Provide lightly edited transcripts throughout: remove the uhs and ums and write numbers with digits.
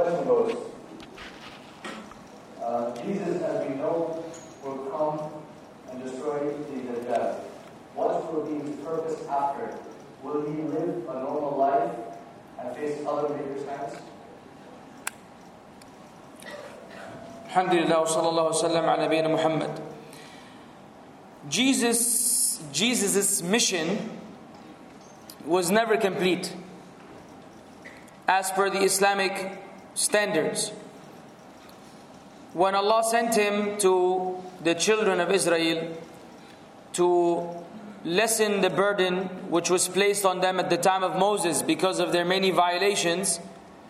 question goes, Jesus, as we know, will come and destroy the Dajjal. What will be his purpose after? Will he live a normal life and face other believers' hands? Alhamdulillah wa sallallahu wa sallam ala nabiyyina Muhammad. Jesus' mission was never complete as per the Islamic standards. When Allah sent him to the children of Israel to lessen the burden which was placed on them at the time of Moses because of their many violations,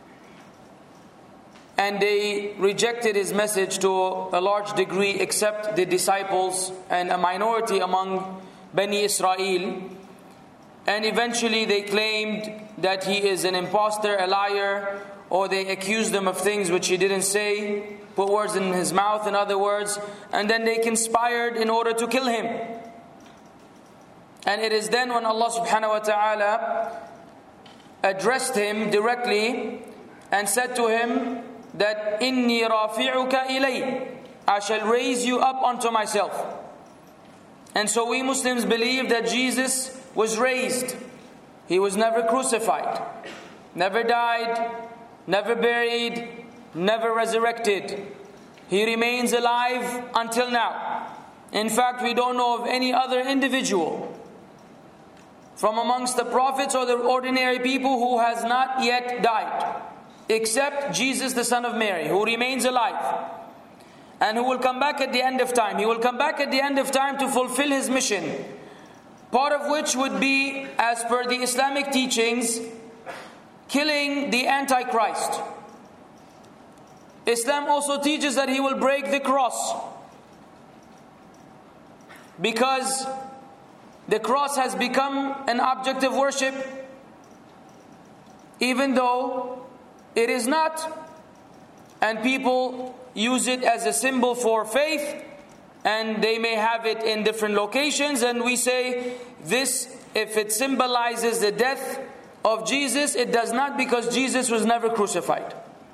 and they rejected his message to a large degree except the disciples and a minority among Bani Israel, and eventually they claimed that he is an impostor, a liar, or they accused him of things which he didn't say, put words in his mouth, in other words, and then they conspired in order to kill him. And it is then when Allah subhanahu wa ta'ala addressed him directly and said to him that inni rafi'uka ilay, I shall raise you up unto myself. And so we Muslims believe that Jesus was raised. He was never crucified, never died, never buried, never resurrected. He remains alive until now. In fact, we don't know of any other individual from amongst the prophets or the ordinary people who has not yet died, except Jesus the son of Mary, who remains alive and who will come back at the end of time. He will come back at the end of time to fulfill his mission, part of which would be, as per the Islamic teachings, killing the Antichrist. Islam also teaches that he will break the cross, because the cross has become an object of worship, even though it is not. And people use it as a symbol for faith, and they may have it in different locations. And we say this, if it symbolizes the death of Jesus, it does not, because Jesus was never crucified.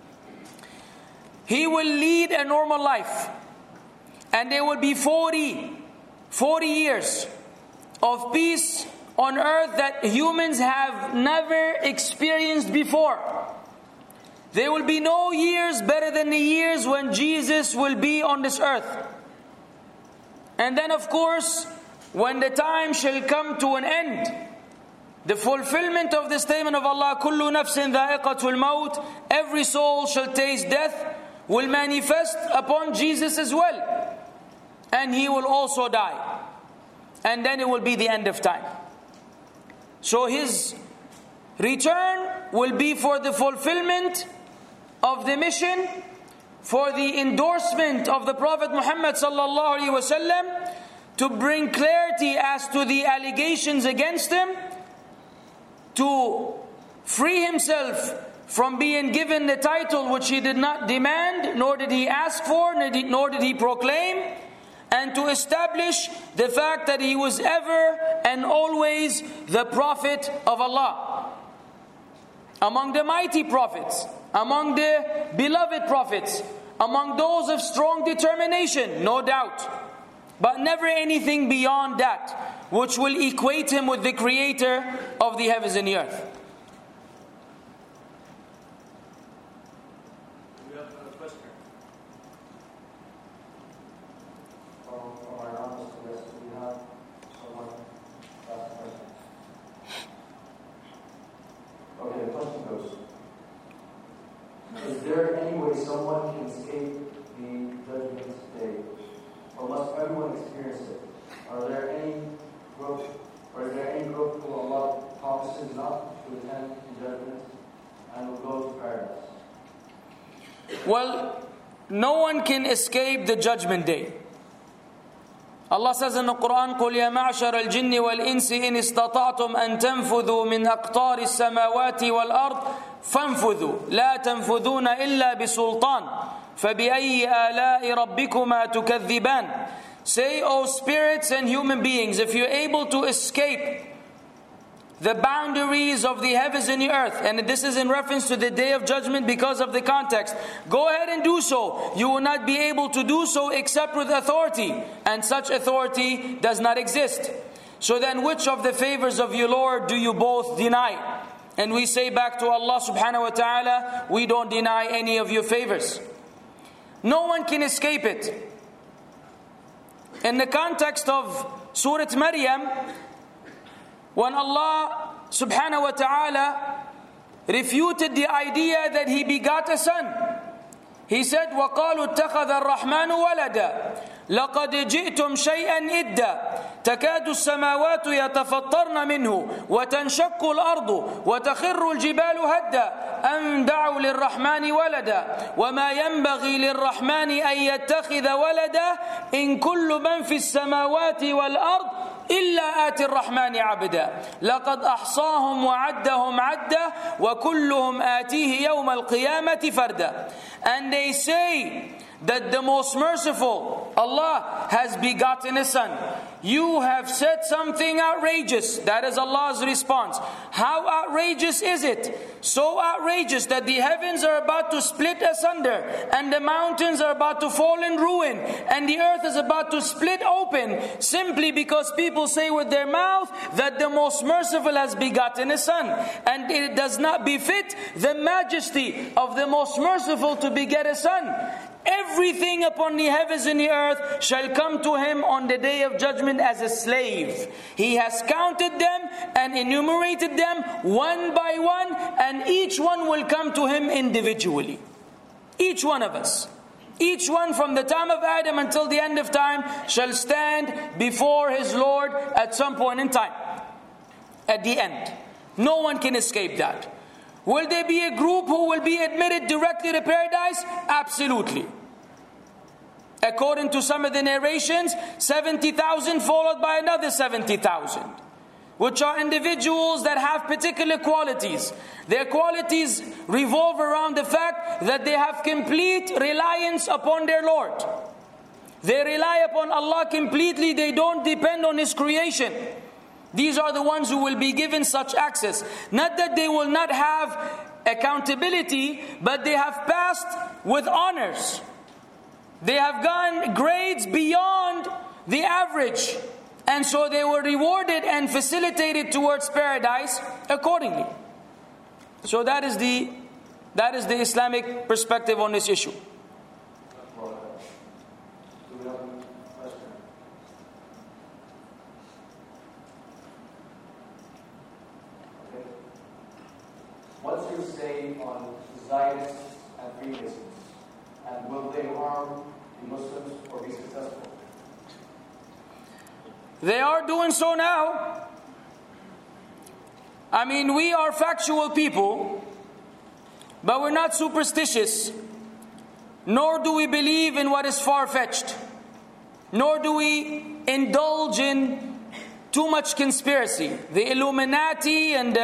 He will lead a normal life, and there will be 40 years of peace on earth that humans have never experienced before. There will be no years better than the years when Jesus will be on this earth. And then of course, when the time shall come to an end, the fulfillment of the statement of Allah, kullu nafsin dha'iqatul maut, every soul shall taste death, will manifest upon Jesus as well. And he will also die. And then it will be the end of time. So his return will be for the fulfillment of the mission, for the endorsement of the Prophet Muhammad sallallahu alaihi wasallam, to bring clarity as to the allegations against him, to free himself from being given the title which he did not demand, nor did he ask for, nor did he proclaim, and to establish the fact that he was ever and always the Prophet of Allah. Among the mighty prophets, among the beloved prophets, among those of strong determination, no doubt, but never anything beyond that which will equate him with the creator of the heavens and the earth. We have a question. From our anonymous guest, we have someone ask a question. Okay, the question goes, is there any way someone can escape the judgment day? Or must everyone experience it? Are there any group, or is there any group who Allah promises not to attend the judgment and will go to paradise? Well, no one can escape the judgment day. Allah says in the Quran, قُلْ يَا مَعْشَرَ الْجِنِّ وَالْإِنسِ إِنِ اسْتَطَعْتُمْ أَن تَنْفُذُوا مِنْ أَقْطَارِ السَّمَاوَاتِ وَالْأَرْضِ فَانْفُذُوا لَا تَنْفُذُونَ إِلَّا بِسُلْطَانٍ فَبِأَيِّ آلَاءِ رَبِّكُمَا تُكَذِّبَانِ. Say, O spirits and human beings, if you're able to escape the boundaries of the heavens and the earth, and this is in reference to the Day of Judgment because of the context, go ahead and do so. You will not be able to do so except with authority, and such authority does not exist. So then which of the favors of your Lord do you both deny? And we say back to Allah subhanahu wa ta'ala, we don't deny any of your favors. No one can escape it. In the context of Surah Maryam, when Allah subhanahu wa ta'ala refuted the idea that He begot a son, He said, وَقَالُوا اتَّخَذَ الرَّحْمَنُ وَلَدًا لَقَدْ جِئْتُمْ شَيْئًا إِدًّا تكاد السماوات يتفطرن منه وتنشق الأرض وتخر الجبال هدا أن دعوا للرحمن ولدا وما ينبغي للرحمن أن يتخذ ولدا إن كل من في السماوات والأرض إلا آتي الرحمن عبدا لقد أحصاهم وعدهم عدا وكلهم آتيه يوم القيامة فردا. And they say that the most merciful, Allah, has begotten a son. You have said something outrageous. That is Allah's response. How outrageous is it? So outrageous that the heavens are about to split asunder, and the mountains are about to fall in ruin, and the earth is about to split open, simply because people say with their mouth that the most merciful has begotten a son. And it does not befit the majesty of the most merciful to beget a son. Everything upon the heavens and the earth shall come to Him on the Day of Judgment as a slave. He has counted them and enumerated them one by one, and each one will come to Him individually. Each one of us. Each one from the time of Adam until the end of time shall stand before his Lord at some point in time. At the end. No one can escape that. Will there be a group who will be admitted directly to paradise? Absolutely. According to some of the narrations, 70,000 followed by another 70,000, which are individuals that have particular qualities. Their qualities revolve around the fact that they have complete reliance upon their Lord. They rely upon Allah completely. They don't depend on His creation. These are the ones who will be given such access. Not that they will not have accountability, but they have passed with honors. They have gone grades beyond the average. And so they were rewarded and facilitated towards paradise accordingly. So that is the Islamic perspective on this issue. What's your say on Zionists and Freemasons? And will they harm the Muslims or be successful? They are doing so now. I mean, we are factual people, but we're not superstitious. Nor do we believe in what is far-fetched. Nor do we indulge in too much conspiracy. The Illuminati and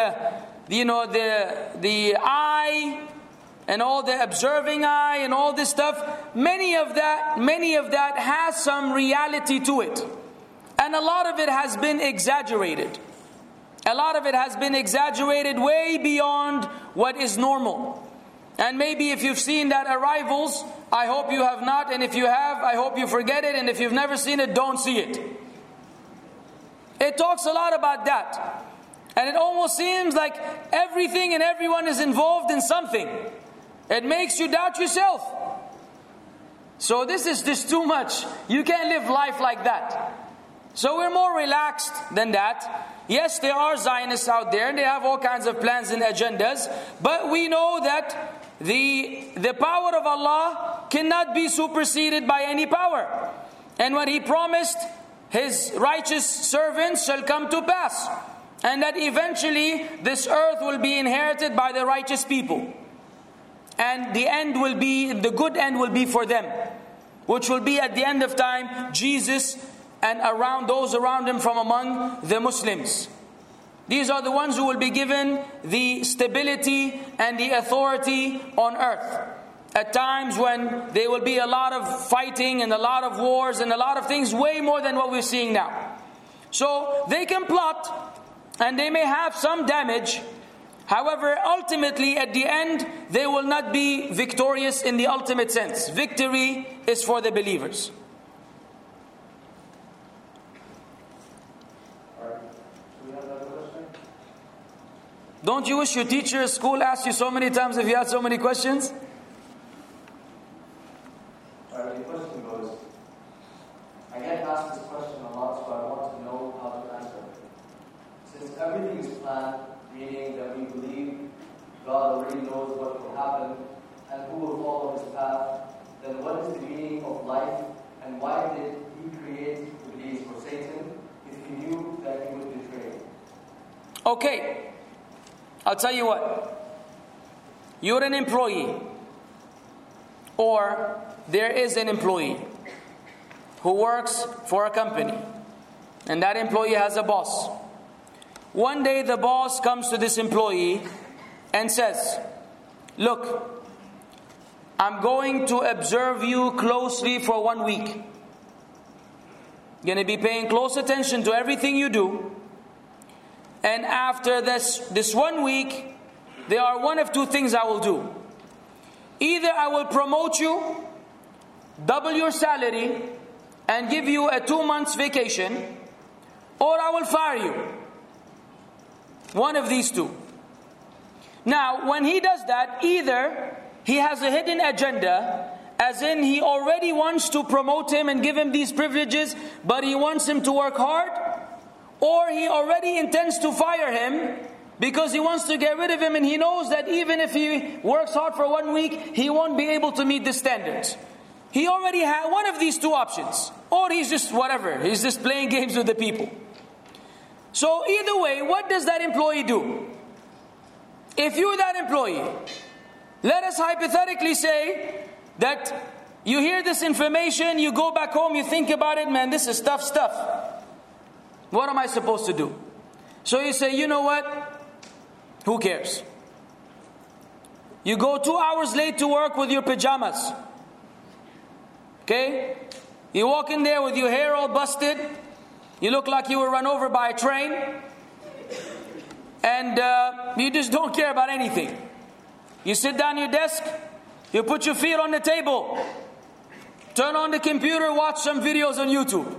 the eye and all the observing eye and all this stuff, many of that has some reality to it. And a lot of it has been exaggerated. A lot of it has been exaggerated way beyond what is normal. And maybe if you've seen that Arrivals, I hope you have not. And if you have, I hope you forget it. And if you've never seen it, don't see it. It talks a lot about that. And it almost seems like everything and everyone is involved in something. It makes you doubt yourself. So this is just too much. You can't live life like that. So we're more relaxed than that. Yes, there are Zionists out there and they have all kinds of plans and agendas. But we know that the power of Allah cannot be superseded by any power. And what He promised His righteous servants shall come to pass. And that eventually this earth will be inherited by the righteous people. And the good end will be for them. Which will be at the end of time, Jesus and those around Him from among the Muslims. These are the ones who will be given the stability and the authority on earth. At times when there will be a lot of fighting and a lot of wars and a lot of things, way more than what we're seeing now. So they can plot and they may have some damage. However, ultimately at the end, they will not be victorious in the ultimate sense. Victory is for the believers. Don't you wish your teacher at school asked you so many times if you had so many questions? The question goes, I get asked this question a lot, so I want to know how to answer it. Since everything is planned, meaning that we believe God already knows what will happen and who will follow His path, then what is the meaning of life, and why did He create Iblis or Satan if He knew that he would betray? Okay. I'll tell you what. You're an employee, or there is an employee who works for a company, and that employee has a boss. One day the boss comes to this employee and says, look, I'm going to observe you closely for 1 week. Going to be paying close attention to everything you do. And after this 1 week, there are one of two things I will do. Either I will promote you, double your salary, and give you a 2 months vacation, or I will fire you. One of these two. Now, when he does that, either he has a hidden agenda, as in he already wants to promote him and give him these privileges, but he wants him to work hard, or he already intends to fire him because he wants to get rid of him, and he knows that even if he works hard for 1 week, he won't be able to meet the standards. He already had one of these two options. Or he's just whatever, he's just playing games with the people. So either way, what does that employee do? If you're that employee, let us hypothetically say that you hear this information, you go back home, you think about it, man, this is tough stuff. What am I supposed to do? So you say, you know what? Who cares? You go 2 hours late to work with your pajamas. Okay? You walk in there with your hair all busted. You look like you were run over by a train. And you just don't care about anything. You sit down at your desk. You put your feet on the table. Turn on the computer, watch some videos on YouTube.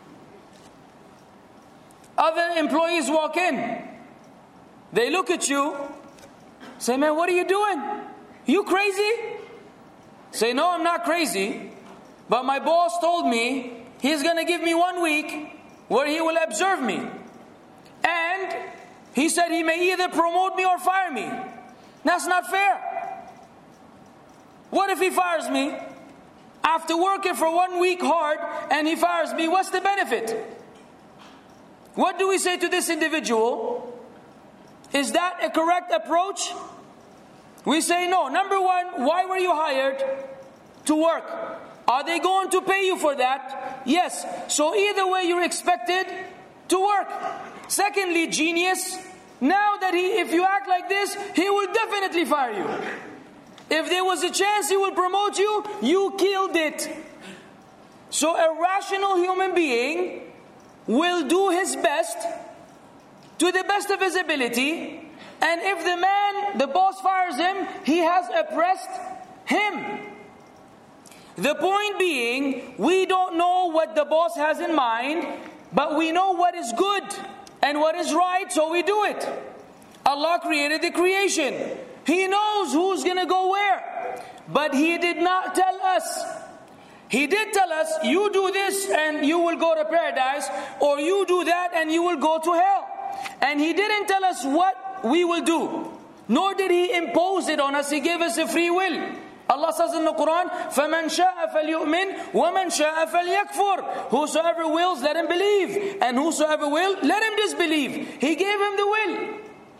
Other employees walk in. They look at you. Say, man, what are you doing? You crazy? Say, no, I'm not crazy. But my boss told me he's going to give me 1 week where he will observe me. And he said he may either promote me or fire me. That's not fair. What if he fires me? After working for 1 week hard and he fires me, what's the benefit? What do we say to this individual? Is that a correct approach? We say no. Number one, why were you hired? To work. Are they going to pay you for that? Yes. So either way, you're expected to work. Secondly, genius, now that if you act like this, he will definitely fire you. If there was a chance he will promote you, you killed it. So a rational human being will do his best to the best of his ability, and if the boss fires him, he has oppressed him. The point being, we don't know what the boss has in mind, but we know what is good and what is right, so we do it. Allah created the creation. He knows who's going to go where, but He did not tell us. He did tell us, you do this and you will go to paradise, or you do that and you will go to hell. And He didn't tell us what we will do, nor did He impose it on us. He gave us a free will. Allah says in the Quran, فَمَنْ شَاءَ فَلْيُؤْمِنْ وَمَنْ شَاءَ فَلْيَكْفُرْ. Whosoever wills, let him believe, and whosoever will, let him disbelieve. He gave him the will.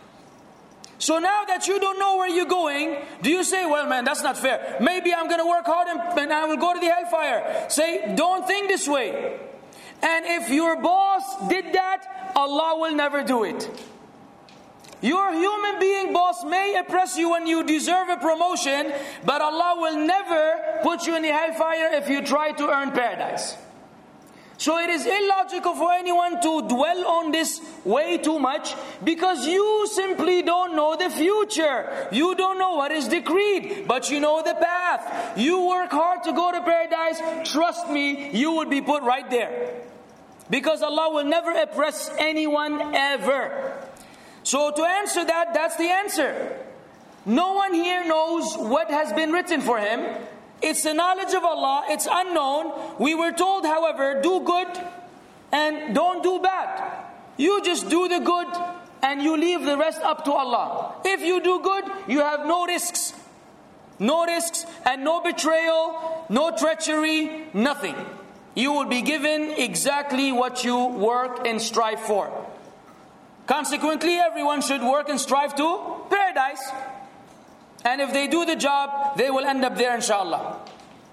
So now that you don't know where you're going, do you say, well man, that's not fair. Maybe I'm going to work hard and I will go to the hellfire. Say, don't think this way. And if your boss did that, Allah will never do it. Your human being boss may oppress you when you deserve a promotion, but Allah will never put you in the hellfire if you try to earn paradise. So it is illogical for anyone to dwell on this way too much, because you simply don't know the future. You don't know what is decreed, but you know the path. You work hard to go to paradise. Trust me, you will be put right there. Because Allah will never oppress anyone ever. So to answer that, that's the answer. No one here knows what has been written for him. It's the knowledge of Allah. It's unknown. We were told, however, do good and don't do bad. You just do the good and you leave the rest up to Allah. If you do good, you have no risks. No risks and no betrayal, no treachery, nothing. You will be given exactly what you work and strive for. Consequently, everyone should work and strive to paradise. And if they do the job, they will end up there, inshallah.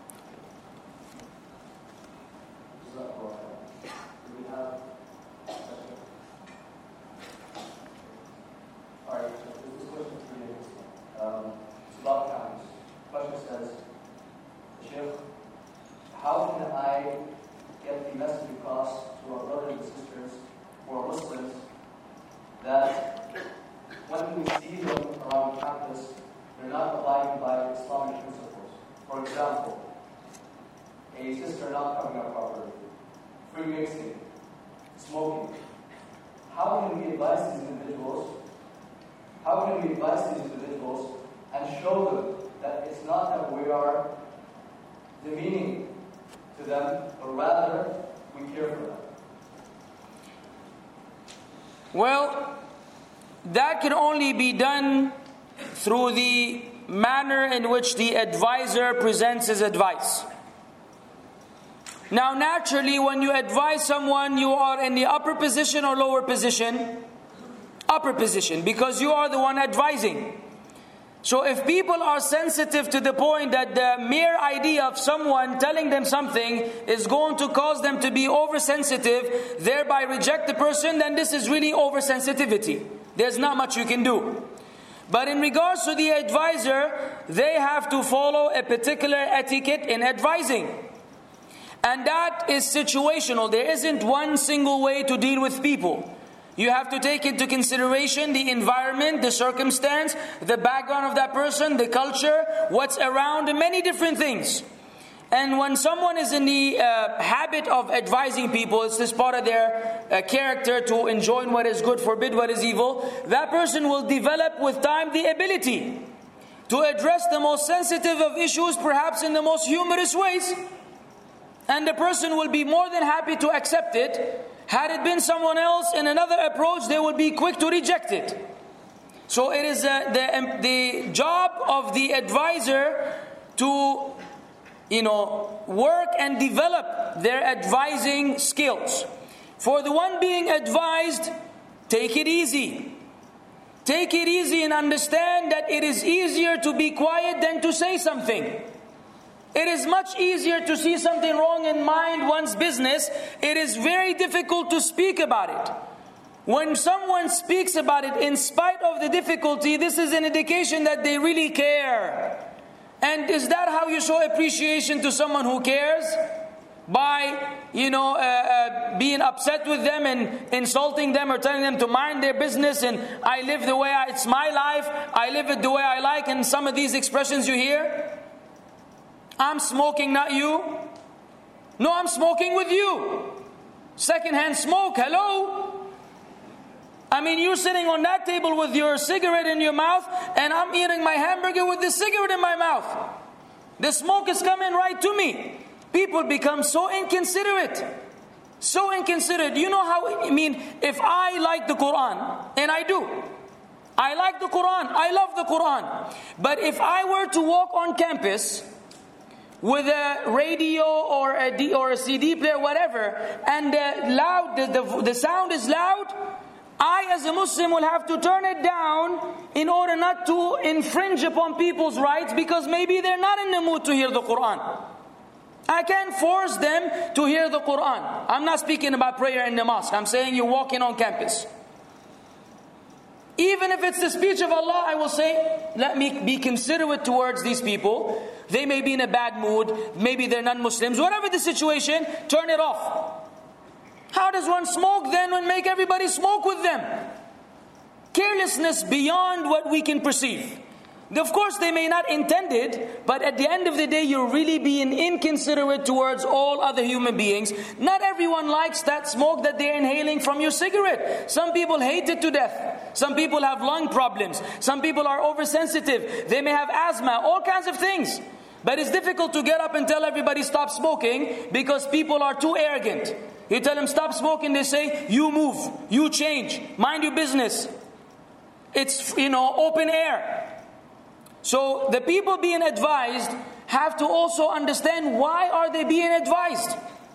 Alright, this question is really interesting. It's about times. The question says, Sheikh, how can I get the message across to our brothers and sisters who are Muslims that when we see them around campus, they're not abiding by Islamic principles? For example, a sister not covering up properly, free mixing, smoking. How can we advise these individuals? How can we advise these individuals and show them that it's not that we are demeaning to them, but rather we care for them? Well, that can only be done through the manner in which the advisor presents his advice. Now, naturally, when you advise someone, you are in the upper position or lower position? Upper position, because you are the one advising. So if people are sensitive to the point that the mere idea of someone telling them something is going to cause them to be oversensitive, thereby reject the person, then this is really oversensitivity. There's not much you can do. But in regards to the advisor, they have to follow a particular etiquette in advising. And that is situational. There isn't one single way to deal with people. You have to take into consideration the environment, the circumstance, the background of that person, the culture, what's around, and many different things. And when someone is in the habit of advising people, it's this part of their character to enjoin what is good, forbid what is evil, that person will develop with time the ability to address the most sensitive of issues, perhaps in the most humorous ways. And the person will be more than happy to accept it. Had it been someone else in another approach, they would be quick to reject it. So it is the job of the advisor to, work and develop their advising skills. For the one being advised, take it easy. Take it easy and understand that it is easier to be quiet than to say something. It is much easier to see something wrong and mind one's business. It is very difficult to speak about it. When someone speaks about it in spite of the difficulty, this is an indication that they really care. And is that how you show appreciation to someone who cares? By, being upset with them and insulting them or telling them to mind their business and I live the way it's my life, I live it the way I like, and some of these expressions you hear? I'm smoking, not you. No, I'm smoking with you. Secondhand smoke, hello? I mean, you're sitting on that table with your cigarette in your mouth, and I'm eating my hamburger with the cigarette in my mouth. The smoke is coming right to me. People become so inconsiderate. So inconsiderate. You know how, if I like the Quran, and I do. I like the Quran. I love the Quran. But if I were to walk on campus with a radio or a CD player, whatever, and the sound is loud, I as a Muslim will have to turn it down in order not to infringe upon people's rights, because maybe they're not in the mood to hear the Quran. I can't force them to hear the Quran. I'm not speaking about prayer in the mosque. I'm saying you're walking on campus. Even if it's the speech of Allah, I will say, let me be considerate towards these people. They may be in a bad mood. Maybe they're non-Muslims. Whatever the situation, turn it off. How does one smoke then and make everybody smoke with them? Carelessness beyond what we can perceive. Of course, they may not intend it, but at the end of the day, you're really being inconsiderate towards all other human beings. Not everyone likes that smoke that they're inhaling from your cigarette. Some people hate it to death. Some people have lung problems. Some people are oversensitive. They may have asthma, all kinds of things. But it's difficult to get up and tell everybody stop smoking because people are too arrogant. You tell them stop smoking, they say, you move, you change, mind your business. It's, open air. So the people being advised have to also understand why are they being advised.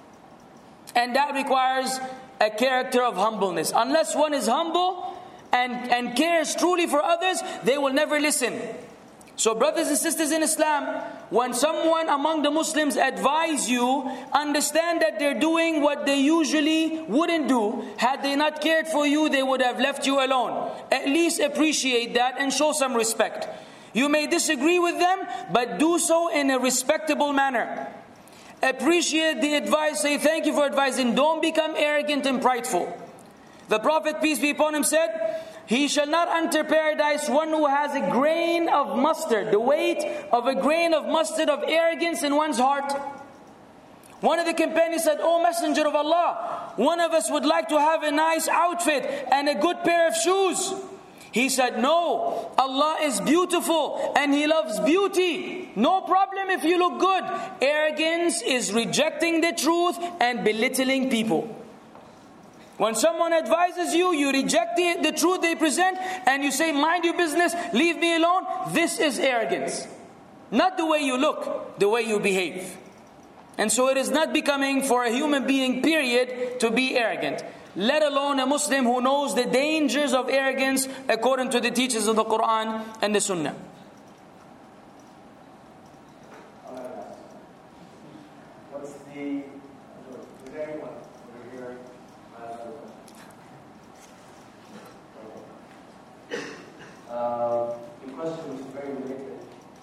And that requires a character of humbleness. Unless one is humble and cares truly for others, they will never listen. So brothers and sisters in Islam, when someone among the Muslims advise you, understand that they're doing what they usually wouldn't do. Had they not cared for you, they would have left you alone. At least appreciate that and show some respect. You may disagree with them, but do so in a respectable manner. Appreciate the advice, say thank you for advising. Don't become arrogant and prideful. The Prophet, peace be upon him, said, he shall not enter paradise one who has a grain of mustard, the weight of a grain of mustard of arrogance in one's heart. One of the companions said, "O Messenger of Allah, one of us would like to have a nice outfit and a good pair of shoes." He said, "No, Allah is beautiful and He loves beauty. No problem if you look good." Arrogance is rejecting the truth and belittling people. When someone advises you, you reject the truth they present and you say, "Mind your business, leave me alone." This is arrogance. Not the way you look, the way you behave. And so it is not becoming for a human being, period, to be arrogant. Let alone a Muslim who knows the dangers of arrogance according to the teachings of the Quran and the Sunnah. What's the... Is there anyone over here? The question is very related.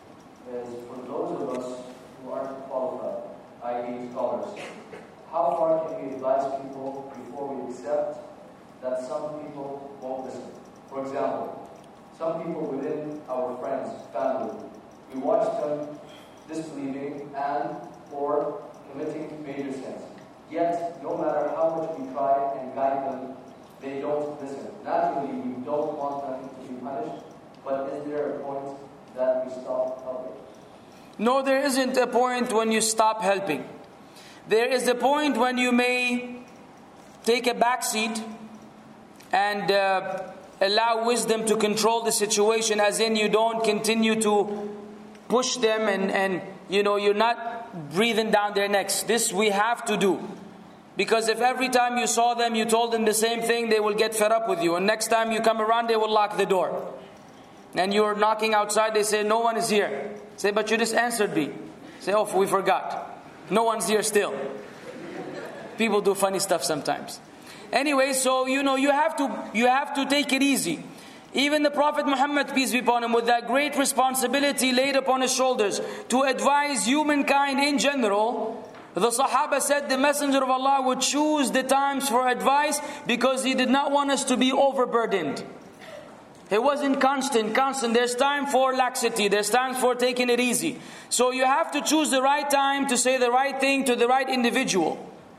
Is for those of us who aren't qualified, i.e. scholars, how far can we advise people before we accept that some people won't listen? For example, some people within our friends, family, we watch them disbelieving and or committing major sins. Yet, no matter how much we try and guide them, they don't listen. Naturally, we don't want them to be punished, but is there a point that we stop helping? No, there isn't a point when you stop helping. There is a point when you may take a back seat and allow wisdom to control the situation, as in you don't continue to push them and you're not breathing down their necks. This we have to do. Because if every time you saw them, you told them the same thing, they will get fed up with you. And next time you come around, they will lock the door. And you're knocking outside, they say, "No one is here." Say, "But you just answered me." Say, "Oh, we forgot. No one's here still." People do funny stuff sometimes. Anyway, so you have to take it easy. Even the Prophet Muhammad, peace be upon him, with that great responsibility laid upon his shoulders to advise humankind in general, the Sahaba said the Messenger of Allah would choose the times for advice because he did not want us to be overburdened. It wasn't constant. There's time for laxity. There's time for taking it easy. So you have to choose the right time to say the right thing to the right individual.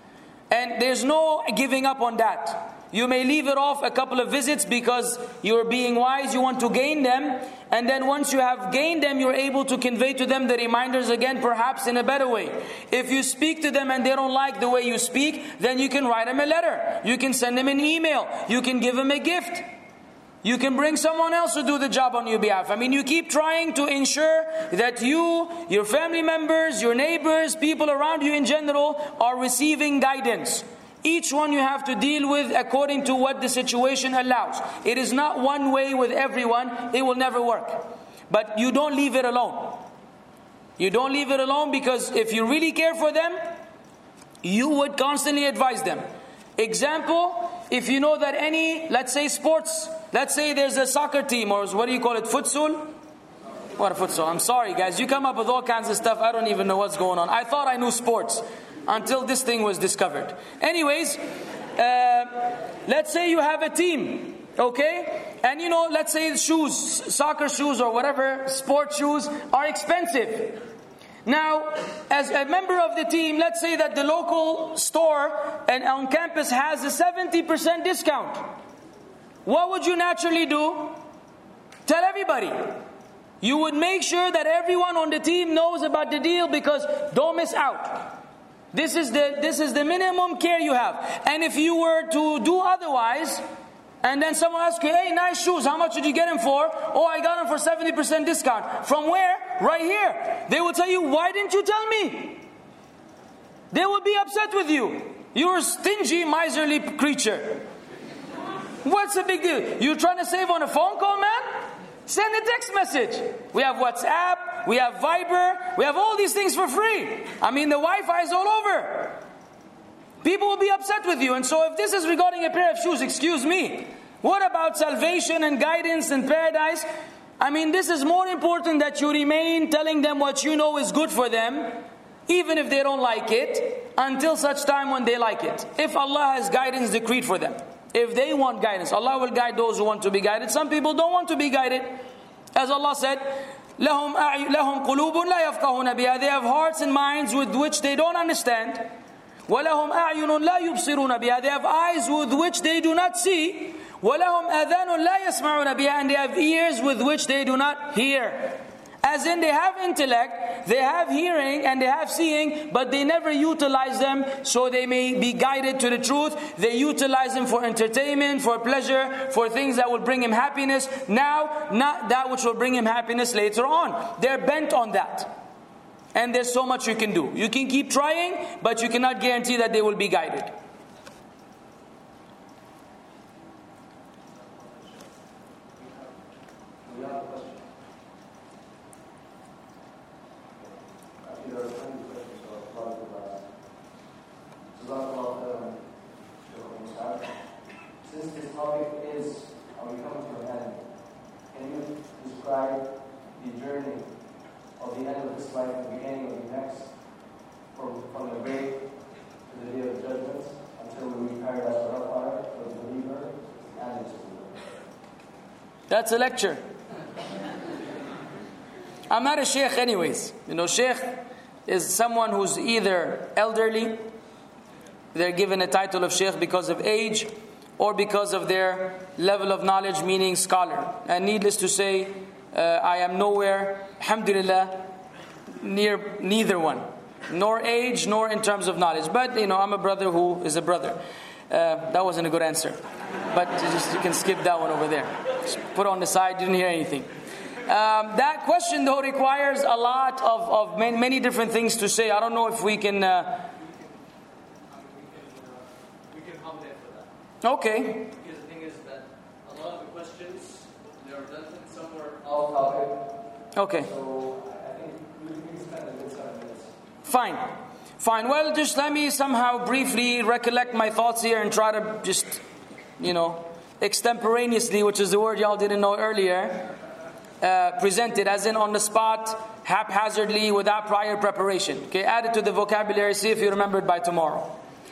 And there's no giving up on that. You may leave it off a couple of visits because you're being wise, you want to gain them. And then once you have gained them, you're able to convey to them the reminders again, perhaps in a better way. If you speak to them and they don't like the way you speak, then you can write them a letter. You can send them an email. You can give them a gift. You can bring someone else to do the job on your behalf. You keep trying to ensure that you, your family members, your neighbors, people around you in general are receiving guidance. Each one you have to deal with according to what the situation allows. It is not one way with everyone. It will never work. But you don't leave it alone. You don't leave it alone, because if you really care for them, you would constantly advise them. Example, if you know that let's say sports, let's say there's a soccer team, or what do you call it, futsal? What a futsal. I'm sorry guys, you come up with all kinds of stuff, I don't even know what's going on. I thought I knew sports until this thing was discovered. Anyways, let's say you have a team, okay? And let's say shoes, soccer shoes or whatever, sport shoes are expensive. Now, as a member of the team, let's say that the local store and on campus has a 70% discount. What would you naturally do? Tell everybody. You would make sure that everyone on the team knows about the deal, because don't miss out. This is the minimum care you have. And if you were to do otherwise, and then someone asks you, hey, nice shoes, how much did you get them for? Oh, I got them for 70% discount. From where? Right here. They will tell you, why didn't you tell me? They will be upset with you. You're a stingy, miserly creature. What's the big deal? You trying to save on a phone call, man? Send a text message. We have WhatsApp, we have Viber, we have all these things for free. I mean, the Wi-Fi is all over. People will be upset with you. And so if this is regarding a pair of shoes, excuse me, what about salvation and guidance and paradise? I mean, this is more important that you remain telling them what you know is good for them, even if they don't like it, until such time when they like it. If Allah has guidance decreed for them. If they want guidance, Allah will guide those who want to be guided. Some people don't want to be guided. As Allah said, لَهُمْ قُلُوبٌ لَا يَفْقَهُونَ بِهَا. They have hearts and minds with which they don't understand. وَلَهُمْ أَعْيُنٌ لَا يُبْصِرُونَ بِهَا. They have eyes with which they do not see. وَلَهُمْ أَذَانٌ لَا يَسْمَعُونَ بِهَا. And they have ears with which they do not hear. As in, they have intellect, they have hearing, and they have seeing, but they never utilize them so they may be guided to the truth. They utilize them for entertainment, for pleasure, for things that will bring him happiness now, not that which will bring him happiness later on. They're bent on that. And there's so much you can do. You can keep trying, but you cannot guarantee that they will be guided. Since this topic is, are we coming to an end? Can you describe the journey of the end of this life and the beginning of the next, from the grave to the day of judgment, until we reach paradise or hellfire for the believer and the disbeliever? That's a lecture. I'm not a sheikh anyways. Sheikh is someone who's either elderly, they're given a title of sheikh because of age, or because of their level of knowledge, meaning scholar. And needless to say, I am nowhere, alhamdulillah, near neither one. Nor age, nor in terms of knowledge. But, I'm a brother who is a brother. That wasn't a good answer. But you can skip that one over there. Just put it on the side, didn't hear anything. That question, though, requires a lot of many different things to say. I don't know if we can... Okay. Because the thing is that a lot of the questions, they are done somewhere off topic. Okay. So I think we can spend a good 7 minutes. Fine. Well, just let me somehow briefly recollect my thoughts here and try to just, extemporaneously, which is the word y'all didn't know earlier, present it as in on the spot, haphazardly, without prior preparation. Okay, add it to the vocabulary, see if you remember it by tomorrow.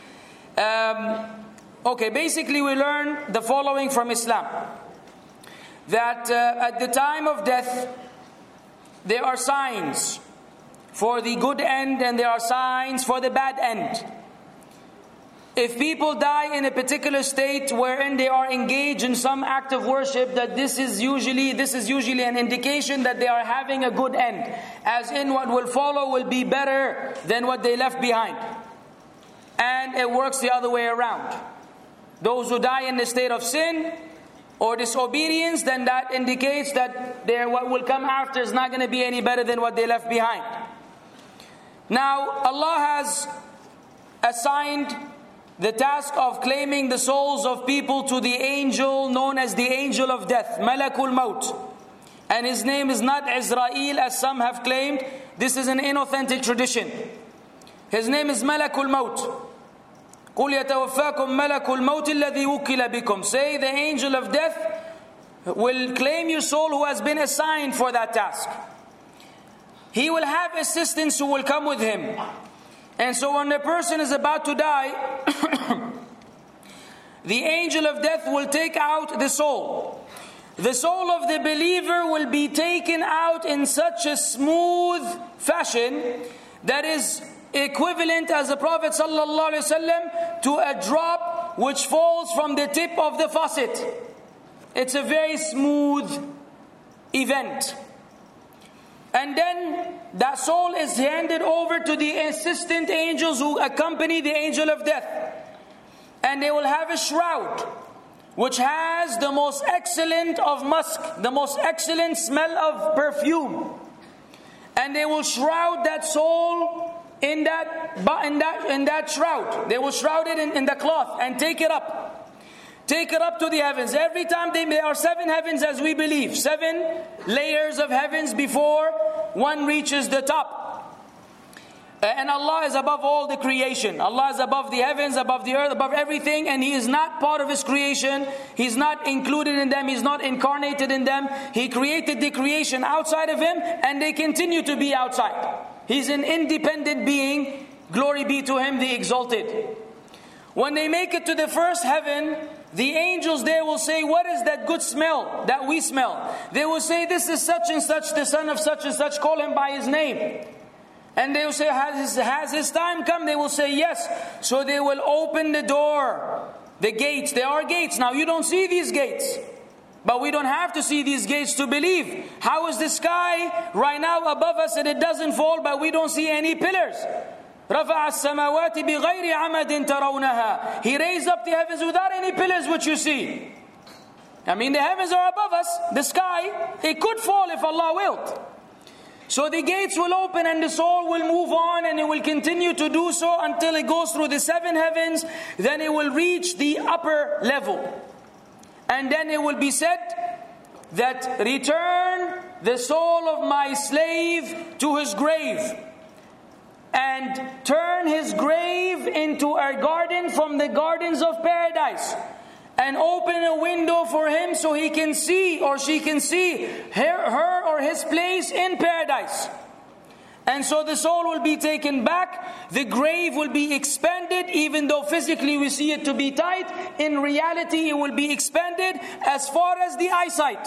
Okay, basically we learn the following from Islam. That at the time of death, there are signs for the good end and there are signs for the bad end. If people die in a particular state wherein they are engaged in some act of worship, that this is usually an indication that they are having a good end. As in, what will follow will be better than what they left behind. And it works the other way around. Those who die in the state of sin or disobedience, then that indicates that what will come after is not going to be any better than what they left behind. Now, Allah has assigned the task of claiming the souls of people to the angel known as the angel of death, Malakul Maut. And his name is not Israel, as some have claimed. This is an inauthentic tradition. His name is Malakul Maut. قُلْ يَتَوَفَّاكُمْ مَلَكُ الْمَوْتِ الَّذِي وُكِّلَ بِكُمْ. Say, the angel of death will claim your soul who has been assigned for that task. He will have assistants who will come with him. And so when the person is about to die, the angel of death will take out the soul. The soul of the believer will be taken out in such a smooth fashion that is equivalent, as the Prophet ﷺ, to a drop which falls from the tip of the faucet. It's a very smooth event. And then that soul is handed over to the assistant angels who accompany the angel of death. And they will have a shroud which has the most excellent of musk, the most excellent smell of perfume. And they will shroud that soul in that shroud. They will shroud it in the cloth and take it up. Take it up to the heavens. Every time there are 7 heavens as we believe. 7 layers of heavens before one reaches the top. And Allah is above all the creation. Allah is above the heavens, above the earth, above everything. And He is not part of His creation. He's not included in them. He's not incarnated in them. He created the creation outside of Him, and they continue to be outside. He's an independent being. Glory be to Him, the Exalted. When they make it to the first heaven, the angels there will say, what is that good smell that we smell? They will say, this is such and such, the son of such and such, call him by his name. And they will say, has his time come? They will say, yes. So they will open the door, the gates. There are gates. Now you don't see these gates, but we don't have to see these gates to believe. How is the sky right now above us and it doesn't fall, but we don't see any pillars? رَفَعَ السَّمَاوَاتِ بِغَيْرِ عَمَدٍ تَرَوْنَهَا. He raised up the heavens without any pillars which you see. I mean, the heavens are above us. The sky, it could fall if Allah willed. So the gates will open and the soul will move on, and it will continue to do so until it goes through the 7 heavens. Then it will reach the upper level. And then it will be said that, return the soul of my slave to his grave, and turn his grave into a garden from the gardens of paradise, and open a window for him so he can see, or she can see, her or his place in paradise. And so the soul will be taken back. The grave will be expanded. Even though physically we see it to be tight, in reality it will be expanded as far as the eyesight.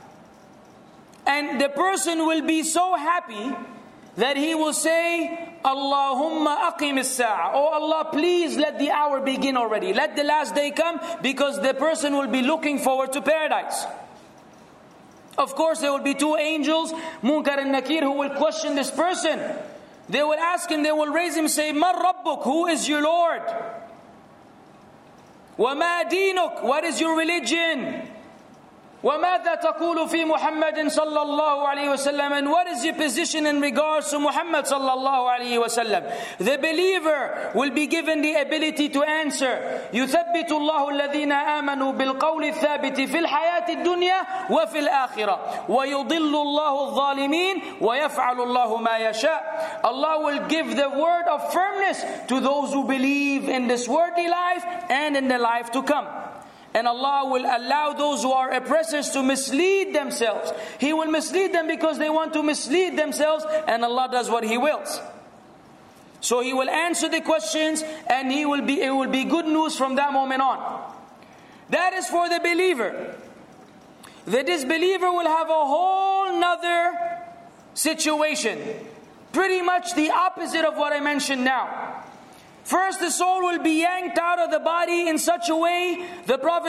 And the person will be so happy that he will say, Allahumma aqim as-sa'a. Oh Allah, please let the hour begin already. Let the last day come, because the person will be looking forward to paradise. Of course, there will be 2 angels, Munkar and Nakir, who will question this person. They will ask him, they will raise him, say, Man Rabbuk, who is your Lord? Wa ma dinuk, what is your religion? وَمَاذَا تَقُولُ فِي مُحَمَّدٍ صَلَّى اللَّهُ عَلَيْهِ وَسَلَّمَ. And what is your position in regards to Muhammad صلى الله عليه وسلم? The believer will be given the ability to answer. يُثَبِّتُ اللَّهُ الَّذِينَ آمَنُوا بِالْقَوْلِ الثَّابِتِ فِي الْحَيَاةِ الدُّنْيَا وَفِي الْآخِرَةِ وَيُضِلُّ اللَّهُ الظَّالِمِينَ وَيَفْعَلُ اللَّهُ مَا يَشَاءُ. Allah will give the word of firmness to those who believe in this worldly life and in the life to come. And Allah will allow those who are oppressors to mislead themselves. He will mislead them because they want to mislead themselves, and Allah does what He wills. So He will answer the questions, and it will be good news from that moment on. That is for the believer. The disbeliever will have a whole nother situation. Pretty much the opposite of what I mentioned now. First, the soul will be yanked out of the body in such a way, the Prophet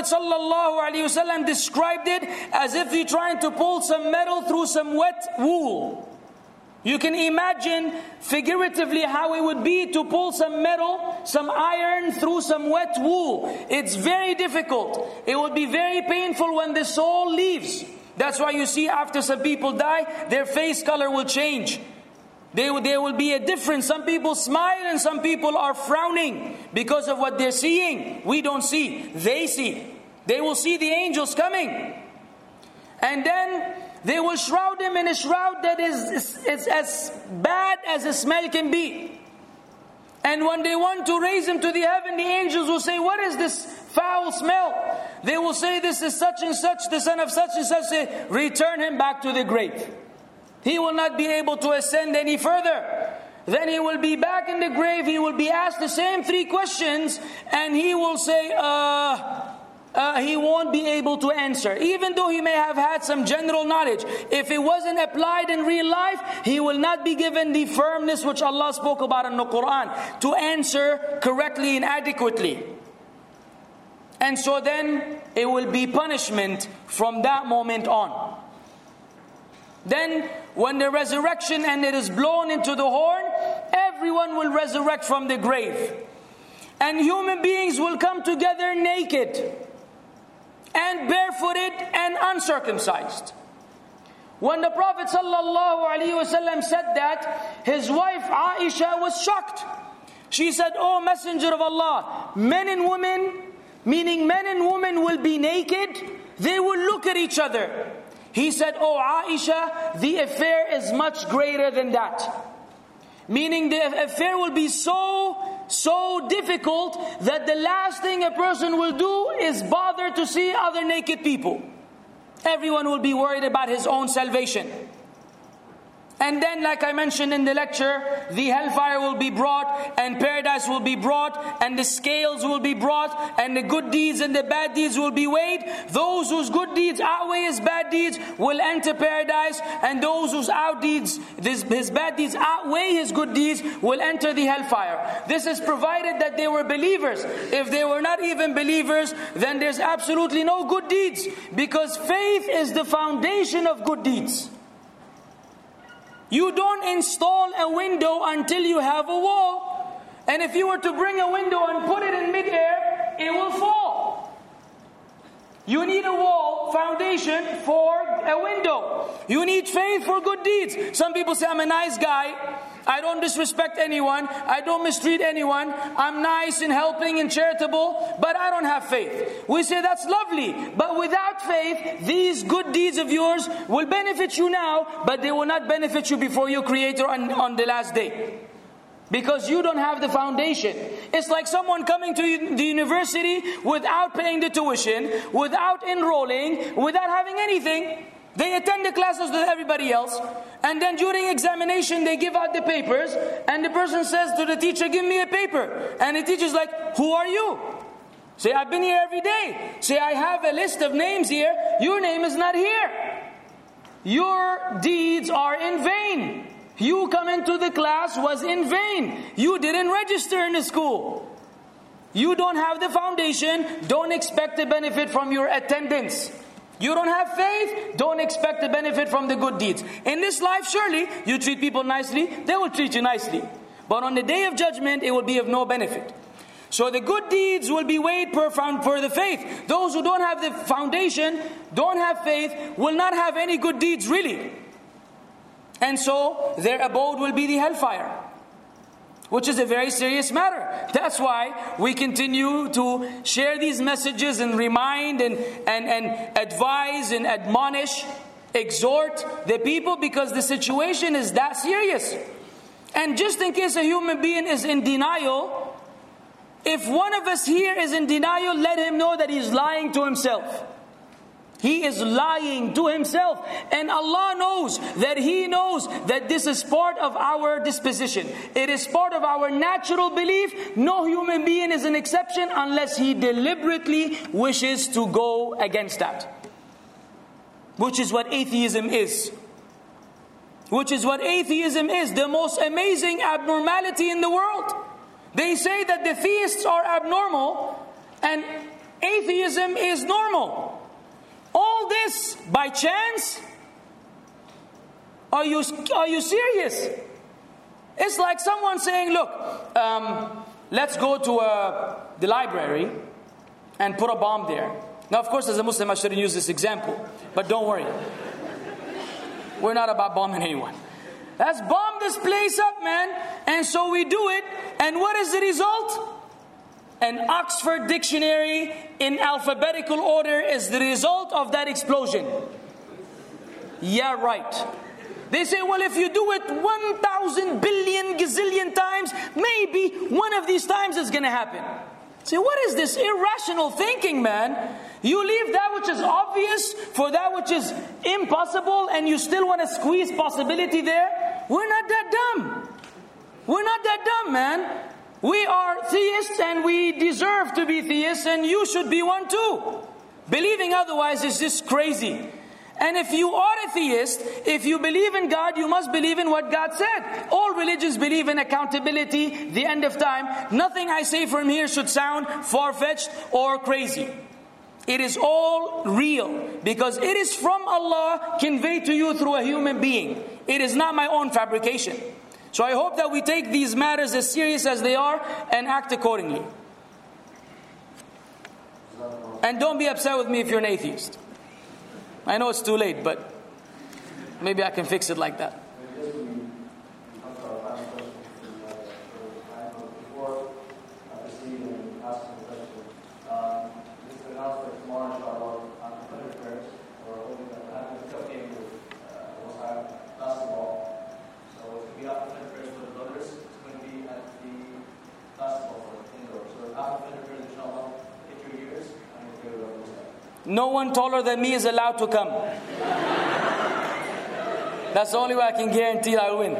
ﷺ described it as if you're trying to pull some metal through some wet wool. You can imagine figuratively how it would be to pull some metal, some iron through some wet wool. It's very difficult. It would be very painful when the soul leaves. That's why you see after some people die, their face color will change. There will be a difference. Some people smile and some people are frowning because of what they're seeing. We don't see. They see. They will see the angels coming. And then they will shroud him in a shroud that is as bad as the smell can be. And when they want to raise him to the heaven, the angels will say, what is this foul smell? They will say, this is such and such, the son of such and such. Say, return him back to the grave. He will not be able to ascend any further. Then he will be back in the grave. He will be asked the same 3 questions. And he will say, he won't be able to answer. Even though he may have had some general knowledge, if it wasn't applied in real life, he will not be given the firmness which Allah spoke about in the Quran to answer correctly and adequately. And so then it will be punishment from that moment on. Then when the resurrection and it is blown into the horn, everyone will resurrect from the grave. And human beings will come together naked and barefooted and uncircumcised. When the Prophet ﷺ said that, his wife Aisha was shocked. She said, "O Messenger of Allah, men and women, meaning men and women will be naked, they will look at each other." He said, "Oh Aisha, the affair is much greater than that." Meaning the affair will be so difficult that the last thing a person will do is bother to see other naked people. Everyone will be worried about his own salvation. And then, like I mentioned in the lecture, the hellfire will be brought, and paradise will be brought, and the scales will be brought, and the good deeds and the bad deeds will be weighed. Those whose good deeds outweigh his bad deeds will enter paradise, and those whose his bad deeds outweigh his good deeds will enter the hellfire. This is provided that they were believers. If they were not even believers, then there's absolutely no good deeds, because faith is the foundation of good deeds. You don't install a window until you have a wall. And if you were to bring a window and put it in midair, it will fall. You need a wall, foundation for a window. You need faith for good deeds. Some people say, "I'm a nice guy. I don't disrespect anyone. I don't mistreat anyone. I'm nice and helping and charitable, but I don't have faith." We say that's lovely, but without faith, these good deeds of yours will benefit you now, but they will not benefit you before your Creator on the last day. Because you don't have the foundation. It's like someone coming to the university without paying the tuition, without enrolling, without having anything. They attend the classes with everybody else, and then during examination they give out the papers, and the person says to the teacher, "Give me a paper." And the teacher's like, "Who are you?" Say, "I've been here every day." Say, "I have a list of names here. Your name is not here. Your deeds are in vain. You come into the class was in vain. You didn't register in the school. You don't have the foundation. Don't expect the benefit from your attendance. You don't have faith, don't expect the benefit from the good deeds. In this life, surely, you treat people nicely, they will treat you nicely. But on the day of judgment, it will be of no benefit. So the good deeds will be weighed per the faith. Those who don't have the foundation, don't have faith, will not have any good deeds really. And so, their abode will be the hellfire, which is a very serious matter. That's why we continue to share these messages and remind and advise and admonish, exhort the people, because the situation is that serious. And just in case a human being is in denial, if one of us here is in denial, let him know that he's lying to himself. He is lying to himself, and Allah knows that He knows that this is part of our disposition. It is part of our natural belief. No human being is an exception unless he deliberately wishes to go against that. Which is what atheism is. Which is what atheism is, the most amazing abnormality in the world. They say that the theists are abnormal and atheism is normal. All this by chance? Are you serious? It's like someone saying, "Look, let's go to the library and put a bomb there." Now, of course, as a Muslim, I shouldn't use this example, but don't worry. We're not about bombing anyone. Let's bomb this place up, man. And so we do it, and what is the result? An Oxford dictionary in alphabetical order is the result of that explosion. Yeah, right. They say, well, if you do it 1,000 billion gazillion times, maybe one of these times it's going to happen. Say, what is this irrational thinking, man? You leave that which is obvious for that which is impossible, and you still want to squeeze possibility there? We're not that dumb. We're not that dumb, man. We are theists and we deserve to be theists, and you should be one too. Believing otherwise is just crazy. And if you are a theist, if you believe in God, you must believe in what God said. All religions believe in accountability, the end of time. Nothing I say from here should sound far-fetched or crazy. It is all real because it is from Allah conveyed to you through a human being. It is not my own fabrication. So I hope that we take these matters as serious as they are and act accordingly. And don't be upset with me if you're an atheist. I know it's too late, but maybe I can fix it like that. No one taller than me is allowed to come. That's the only way I can guarantee I'll win. And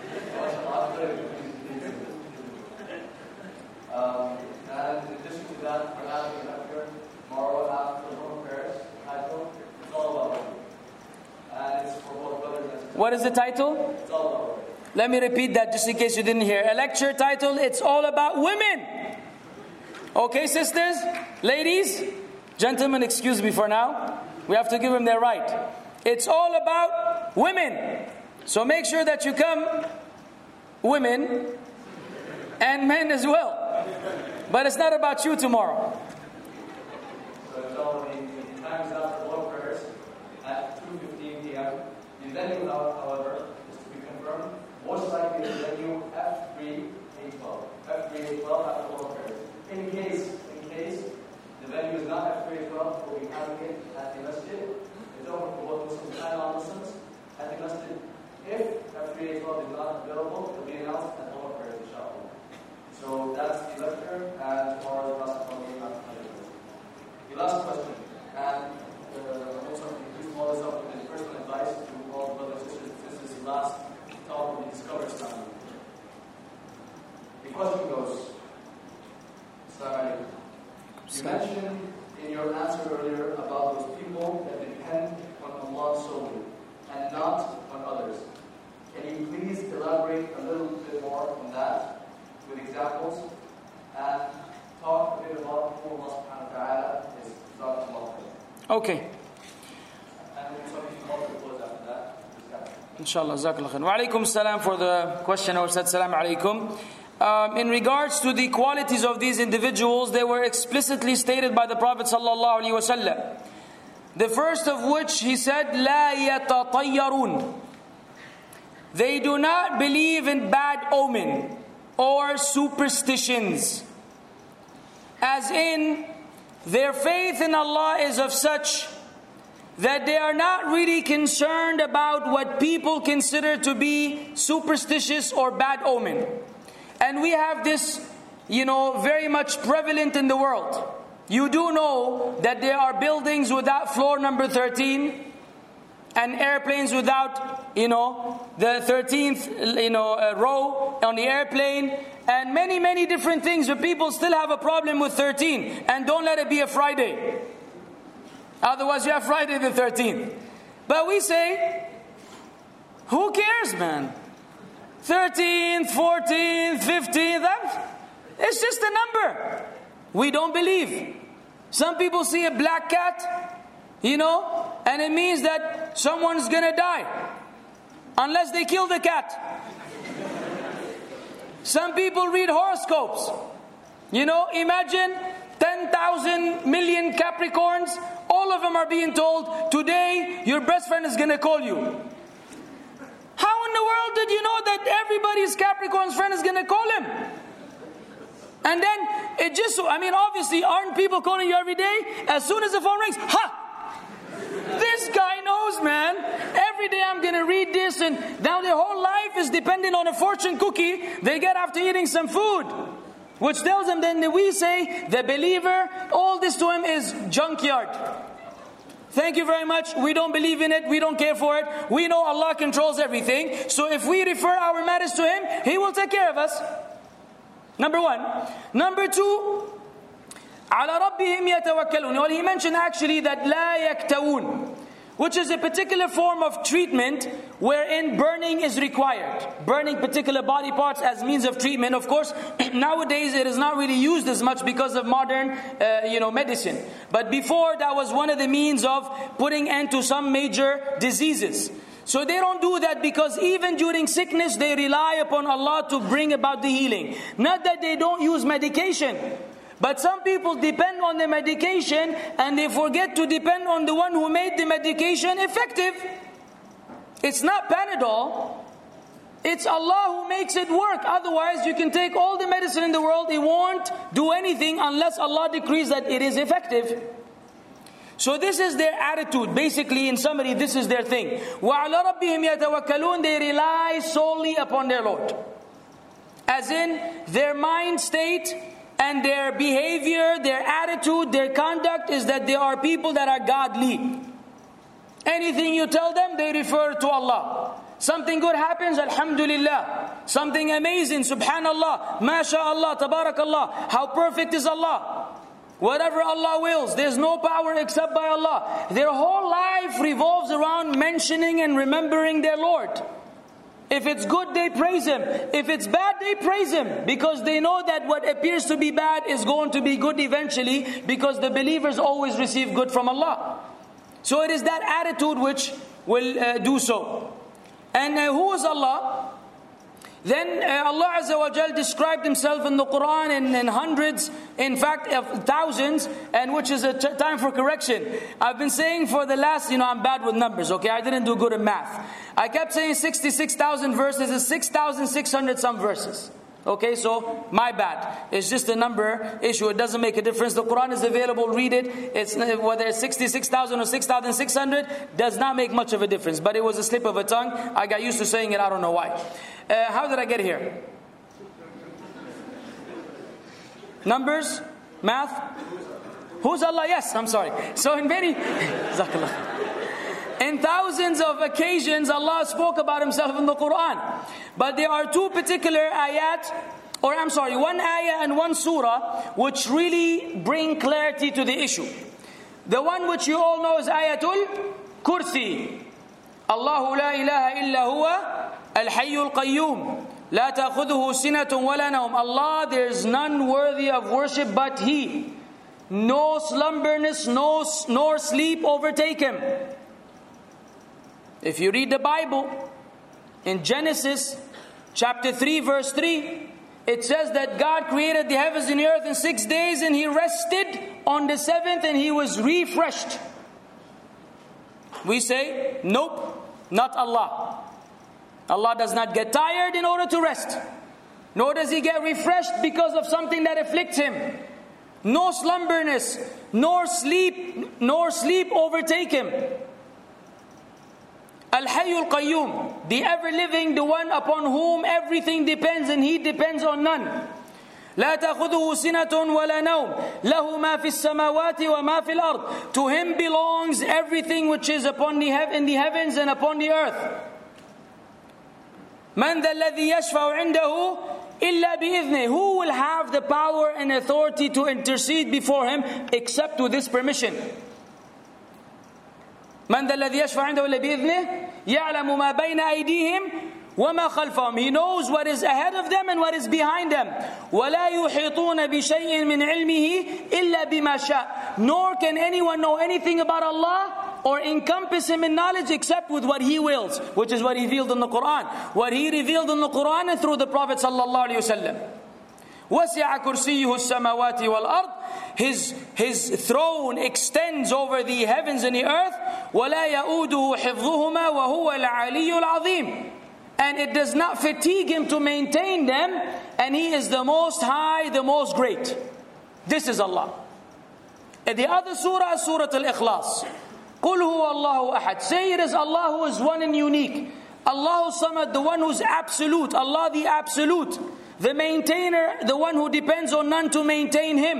in addition to that, we're having an after tomorrow after home prayers. It's all about women. And it's for both brothers and sisters. What is the title? It's all about women. Let me repeat that just in case you didn't hear. A lecture titled, It's All About Women. Okay, sisters, ladies, gentlemen, excuse me for now. We have to give them their right. It's all about women. So make sure that you come, women, and men as well. But it's not about you tomorrow. So it's all the times after both prayers at 2:15 p.m. The venue, however, is to be confirmed. Most likely the venue F3A12. F3A12 after both prayers. In case the venue is not F3A12, we'll be having it at the masjid. It's open for both Muslims and non-Muslims at the masjid. If F3A12 is not available, it will be announced at both prayers, inshallah. So that's the lecture, and tomorrow's basketball game after the last question, and also please follow this up with personal advice to all brothers and sisters. This is the last talk we discovered Islam. The question goes, Assalamu alaikum. You mentioned in your answer earlier about those people that depend on Allah solely and not on others. Can you please elaborate a little bit more on that with examples and talk a bit about who Allah subhanahu wa ta'ala is? Okay. And we'll talk to close after that. Inshallah, jazakallah khair. Wa alaikum salam for the question. Or said salam alaikum. In regards to the qualities of these individuals, they were explicitly stated by the Prophet sallallahu alaihi wasallam. The first of which he said, "La yatatayyarun." They do not believe in bad omen or superstitions. As in, their faith in Allah is of such that they are not really concerned about what people consider to be superstitious or bad omen. And we have this, very much prevalent in the world. You do know that there are buildings without floor number 13 and airplanes without, the 13th, row on the airplane, and many, many different things, but people still have a problem with 13. And don't let it be a Friday. Otherwise you have Friday the 13th. But we say, who cares, man? 13th, 14th, 15th, it's just a number. We don't believe. Some people see a black cat, and it means that someone's gonna die. Unless they kill the cat. Some people read horoscopes. Imagine 10,000 million Capricorns. All of them are being told, today your best friend is gonna call you. How in the world did you know that everybody's Capricorn's friend is gonna call him? And then obviously, aren't people calling you every day? As soon as the phone rings, this guy knows, man. Every day I'm gonna read this, and now their whole life is dependent on a fortune cookie they get after eating some food. Which tells them, then we say, the believer, all this to him is junkyard. Thank you very much. We don't believe in it. We don't care for it. We know Allah controls everything. So if we refer our matters to Him, He will take care of us. Number one. Number two, على ربهم يتوكلون. Well, he mentioned actually that لا يكتوون, which is a particular form of treatment wherein burning is required. Burning particular body parts as means of treatment. Of course, nowadays it is not really used as much because of modern medicine. But before, that was one of the means of putting end to some major diseases. So they don't do that because even during sickness, they rely upon Allah to bring about the healing. Not that they don't use medication. But some people depend on the medication and they forget to depend on the one who made the medication effective. It's not Panadol. It's Allah who makes it work. Otherwise, you can take all the medicine in the world, it won't do anything unless Allah decrees that it is effective. So this is their attitude. Basically, in summary, this is their thing. وَعَلَى رَبِّهِمْ يَتَوَكَّلُونَ. They rely solely upon their Lord. As in, their mind state and their behavior, their attitude, their conduct is that they are people that are godly. Anything you tell them, they refer to Allah. Something good happens, Alhamdulillah. Something amazing, Subhanallah, MashaAllah, Tabarakallah. How perfect is Allah? Whatever Allah wills, there's no power except by Allah. Their whole life revolves around mentioning and remembering their Lord. If it's good, they praise Him. If it's bad, they praise Him. Because they know that what appears to be bad is going to be good eventually, because the believers always receive good from Allah. So it is that attitude which will do so. And who is Allah? Then Allah Azza wa Jal described Himself in the Quran in hundreds, in fact thousands, and which is a time for correction. I've been saying for the last, I'm bad with numbers, okay? I didn't do good in math. I kept saying 66,000 verses is 6,600 some verses. Okay, so my bad. It's just a number issue. It doesn't make a difference. The Quran is available. Read it. It's whether it's 66,000 or 6,600 does not make much of a difference. But it was a slip of a tongue. I got used to saying it. I don't know why. How did I get here? Numbers, math. Who's Allah? Yes, I'm sorry. So in thousands of occasions, Allah spoke about Himself in the Quran. But there are two particular ayat, one ayah and one surah, which really bring clarity to the issue. The one which you all know is Ayatul Kursi. Allahu la ilaha illa huwa al-hayyul qayyum. La ta'khudhuhu sinatun wa la nawm. Allah, there is none worthy of worship but He. No slumberness, nor sleep overtake Him. If you read the Bible, in Genesis chapter 3 verse 3, it says that God created the heavens and the earth in 6 days and He rested on the 7th and He was refreshed. We say, nope, not Allah. Allah does not get tired in order to rest. Nor does He get refreshed because of something that afflicts Him. No slumberness, nor sleep overtake Him. Al-Hayyul Qayyum, the ever-living, the one upon whom everything depends and He depends on none. لا تأخذه سنة ولا نوم له ما في السماوات وما في الأرض. To Him belongs everything which is upon in the heavens and upon the earth. من ذا الذي يشفع عنده إلا بإذنه. Who will have the power and authority to intercede before Him except with His permission? من ذا الذي يشفع عنده إلا بإذنه يعلم ما بين أيديهم وما خلفهم. He knows what is ahead of them and what is behind them. ولا يحيطون بشيء من علمه إلا بما شاء. Nor can anyone know anything about Allah or encompass Him in knowledge except with what He wills, which is what He revealed in the Quran. What He revealed in the Quran and through the Prophet sallallahu alaihi wasallam. وَسِعَ كُرْسِيُّهُ السَّمَاوَاتِ وَالْأَرْضِ. His throne extends over the heavens and the earth. وَلَا يَؤُودُهُ حِفْظُهُمَا وَهُوَ الْعَلِيُّ الْعَظِيمُ. And it does not fatigue Him to maintain them, and He is the most high, the most great. This is Allah. And the other surah is Surah Al-Ikhlas. قُلْ هُوَ اللَّهُ أَحَدٌ. Say it is Allah who is one and unique. Allahu Samad, the one who is absolute. Allah the absolute. The maintainer, the one who depends on none to maintain Him.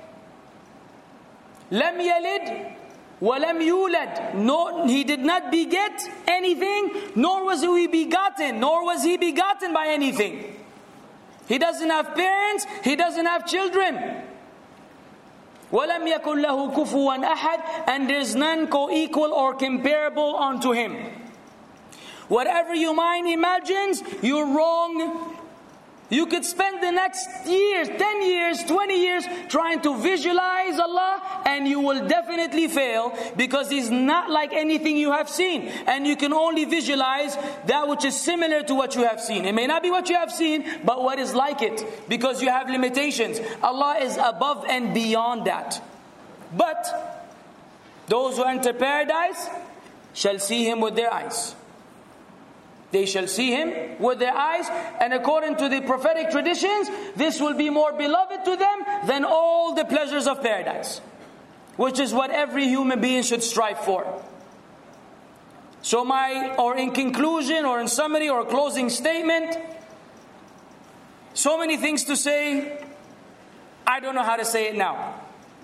Lam yalid wa lam yulad. No, He did not beget anything, nor was He begotten by anything. He doesn't have parents, he doesn't have children. وَلَمْ يَكُنْ لَهُ كُفُوًا أَحَدٌ, and there's none co-equal or comparable unto him. Whatever your mind imagines, you're wrong. You could spend the next years, 10 years, 20 years trying to visualize Allah, and you will definitely fail, because He's not like anything you have seen. And you can only visualize that which is similar to what you have seen. It may not be what you have seen, but what is like it, because you have limitations. Allah is above and beyond that. But those who enter paradise shall see Him with their eyes. They shall see Him with their eyes, and according to the prophetic traditions, this will be more beloved to them than all the pleasures of paradise, which is what every human being should strive for. So in conclusion, or in summary, or closing statement, so many things to say, I don't know how to say it now.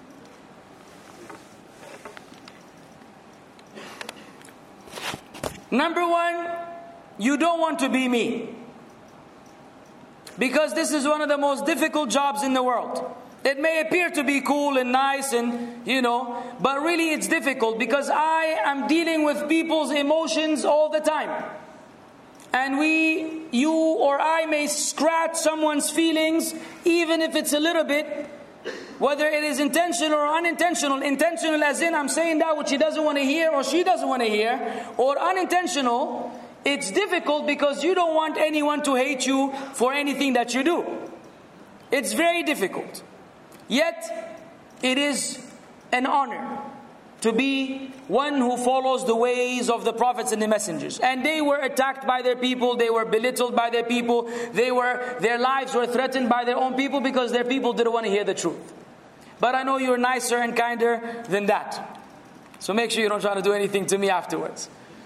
Number one, you don't want to be me. Because this is one of the most difficult jobs in the world. It may appear to be cool and nice and, but really it's difficult, because I am dealing with people's emotions all the time. And you or I may scratch someone's feelings, even if it's a little bit, whether it is intentional or unintentional. Intentional as in I'm saying that which he doesn't want to hear or she doesn't want to hear, or unintentional. It's difficult because you don't want anyone to hate you for anything that you do. It's very difficult. Yet, it is an honor to be one who follows the ways of the prophets and the messengers. And they were attacked by their people, they were belittled by their people, their lives were threatened by their own people because their people didn't want to hear the truth. But I know you're nicer and kinder than that. So make sure you don't try to do anything to me afterwards.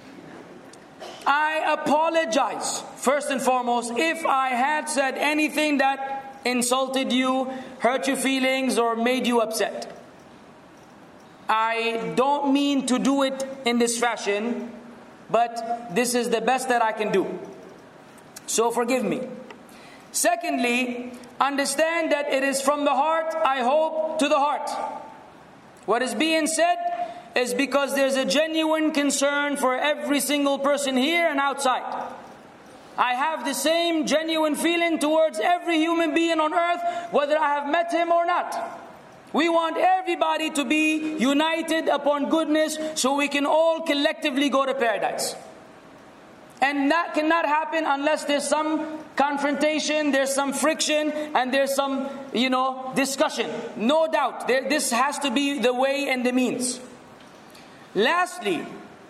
I apologize, first and foremost, if I had said anything that insulted you, hurt your feelings, or made you upset. I don't mean to do it in this fashion, but this is the best that I can do. So forgive me. Secondly, understand that it is from the heart, I hope, to the heart. What is being said is because there's a genuine concern for every single person here and outside. I have the same genuine feeling towards every human being on earth, whether I have met him or not. We want everybody to be united upon goodness so we can all collectively go to paradise. And that cannot happen unless there's some confrontation, there's some friction, and there's some, discussion. No doubt, this has to be the way and the means. Lastly,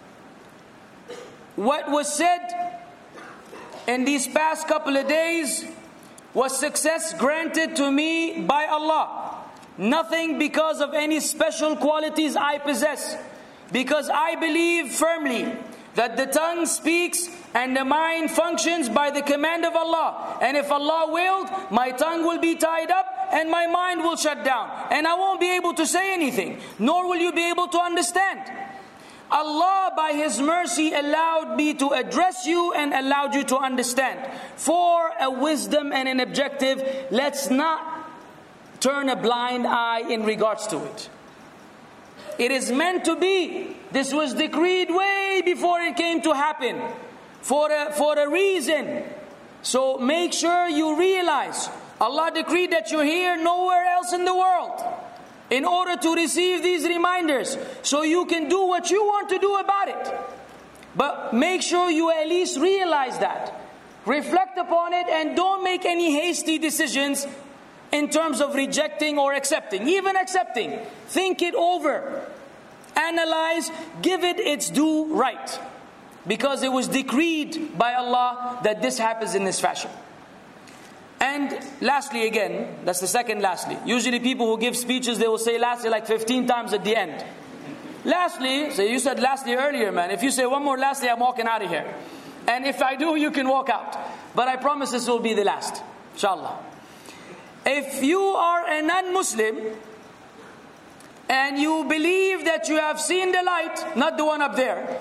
what was said in these past couple of days was success granted to me by Allah. Nothing because of any special qualities I possess. Because I believe firmly that the tongue speaks and the mind functions by the command of Allah. And if Allah willed, my tongue will be tied up and my mind will shut down. And I won't be able to say anything, nor will you be able to understand. Allah, by His mercy, allowed me to address you and allowed you to understand. For a wisdom and an objective, let's not turn a blind eye in regards to it. It is meant to be. This was decreed way before it came to happen. For a reason. So make sure you realize, Allah decreed that you're here nowhere else in the world, in order to receive these reminders, so you can do what you want to do about it. But make sure you at least realize that. Reflect upon it and don't make any hasty decisions in terms of rejecting or accepting. Even accepting, think it over. Analyze, give it its due right. Because it was decreed by Allah that this happens in this fashion. And lastly again, that's the second lastly. Usually people who give speeches, they will say lastly like 15 times at the end. Lastly, so you said lastly earlier, man. If you say one more lastly, I'm walking out of here. And if I do, you can walk out. But I promise this will be the last, inshallah. If you are a non-Muslim and you believe that you have seen the light, not the one up there.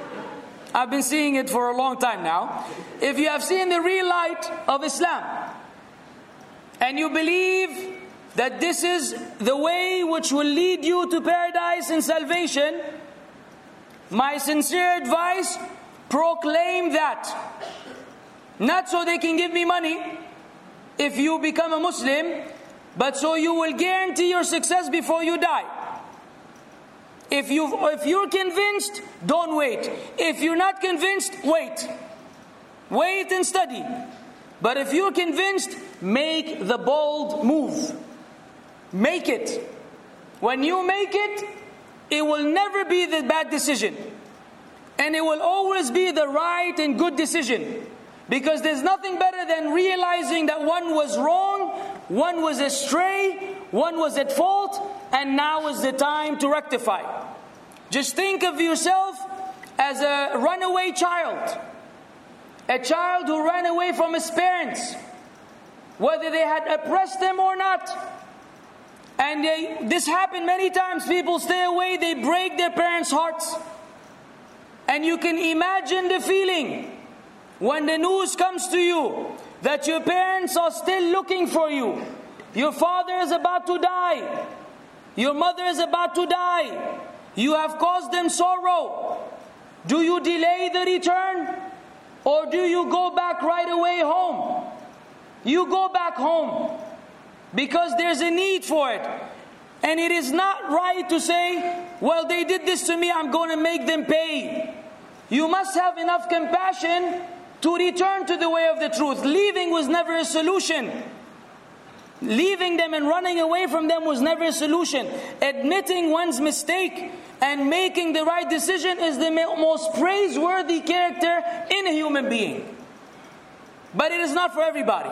I've been seeing it for a long time now. If you have seen the real light of Islam, and you believe that this is the way which will lead you to paradise and salvation, my sincere advice, proclaim that. Not so they can give me money if you become a Muslim, but so you will guarantee your success before you die. If you're convinced, don't wait. If you're not convinced, wait. Wait and study. But if you're convinced, make the bold move. Make it. When you make it, it will never be the bad decision. And it will always be the right and good decision. Because there's nothing better than realizing that one was wrong, one was astray, one was at fault, and now is the time to rectify. Just think of yourself as a runaway child. A child who ran away from his parents, whether they had oppressed them or not. And this happened many times. People stay away, they break their parents' hearts. And you can imagine the feeling when the news comes to you that your parents are still looking for you. Your father is about to die. Your mother is about to die. You have caused them sorrow. Do you delay the return? Or do you go back right away home? You go back home. Because there's a need for it. And it is not right to say, well, they did this to me, I'm going to make them pay. You must have enough compassion to return to the way of the truth. Leaving was never a solution. Leaving them and running away from them was never a solution. Admitting one's mistake and making the right decision is the most praiseworthy character in a human being. But it is not for everybody.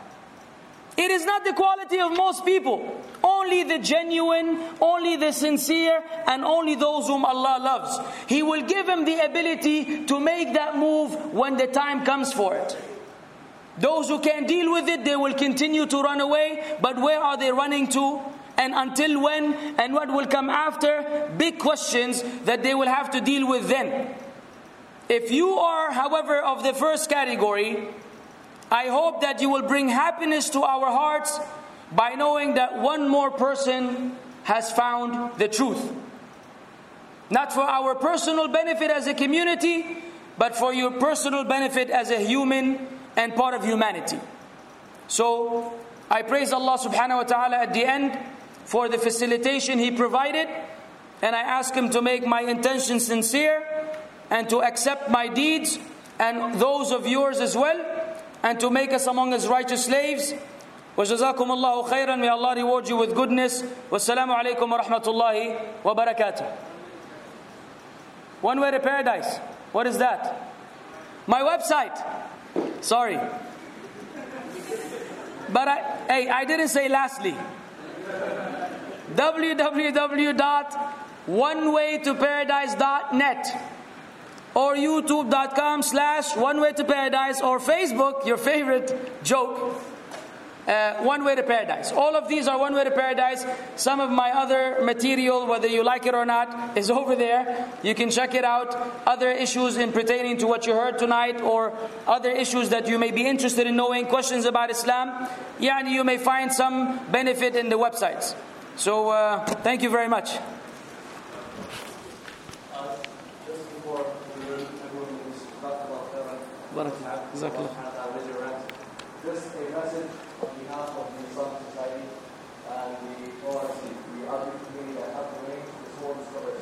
It is not the quality of most people. Only the genuine, only the sincere, and only those whom Allah loves. He will give them the ability to make that move when the time comes for it. Those who can't deal with it, they will continue to run away. But where are they running to? And until when? And what will come after? Big questions that they will have to deal with then. If you are, however, of the first category, I hope that you will bring happiness to our hearts by knowing that one more person has found the truth. Not for our personal benefit as a community, but for your personal benefit as a human and part of humanity. So, I praise Allah subhanahu wa ta'ala at the end for the facilitation He provided, and I ask Him to make my intention sincere and to accept my deeds and those of yours as well, and to make us among His righteous slaves. وَجَزَاكُمُ اللَّهُ خَيْرًا. May Allah reward you with goodness. وَالسَّلَامُ عَلَيْكُمْ وَرَحْمَةُ اللَّهِ وَبَرَكَاتُهُ. One way to paradise. What is that? My website. Sorry. But I didn't say lastly. www.onewaytoparadise.net or youtube.com/onewaytoparadise or Facebook, your favorite joke, One Way to Paradise. All of these are One Way to Paradise. Some of my other material, whether you like it or not, is over there. You can check it out. Other issues in pertaining to what you heard tonight, or other issues that you may be interested in knowing, questions about Islam, you may find some benefit in the websites. So thank you very much. Just before everyone is talking about just a message on behalf of the Islamic Society and the ORC, the Arabic community that have the